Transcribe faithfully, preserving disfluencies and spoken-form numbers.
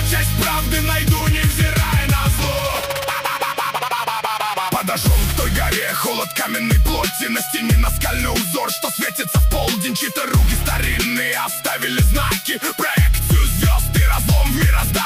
часть правды найду, невзирая на зло. Подошел к той горе, холод каменной плоти. На стене наскальный узор, что светится в полдень. Чьи-то руки старинные оставили знаки, проекцию звезд и разлом в мироздании.